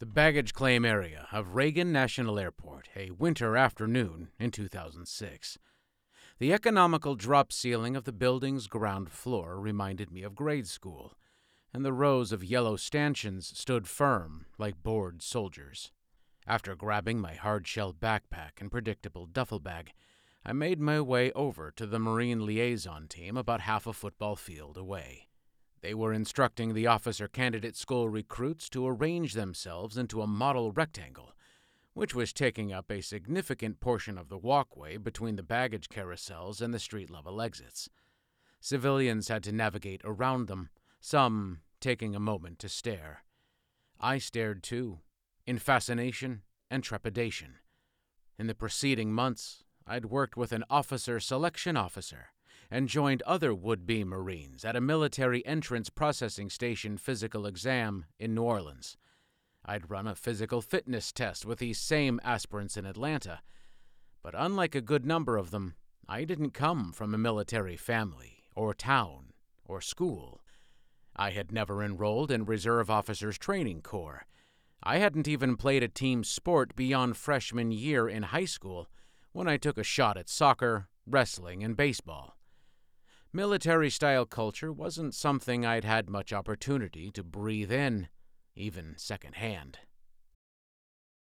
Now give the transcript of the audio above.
The baggage claim area of Reagan National Airport, a winter afternoon in 2006. The economical drop ceiling of the building's ground floor reminded me of grade school, and the rows of yellow stanchions stood firm like bored soldiers. After grabbing my hard-shell backpack and predictable duffel bag, I made my way over to the Marine liaison team about half a football field away. They were instructing the officer candidate school recruits to arrange themselves into a model rectangle, which was taking up a significant portion of the walkway between the baggage carousels and the street-level exits. Civilians had to navigate around them, some taking a moment to stare. I stared too, in fascination and trepidation. In the preceding months, I'd worked with an officer selection officer and joined other would-be Marines at a military entrance processing station physical exam in New Orleans. I'd run a physical fitness test with these same aspirants in Atlanta, but unlike a good number of them, I didn't come from a military family or town or school. I had never enrolled in Reserve Officers Training Corps. I hadn't even played a team sport beyond freshman year in high school when I took a shot at soccer, wrestling, and baseball. Military-style culture wasn't something I'd had much opportunity to breathe in, even secondhand.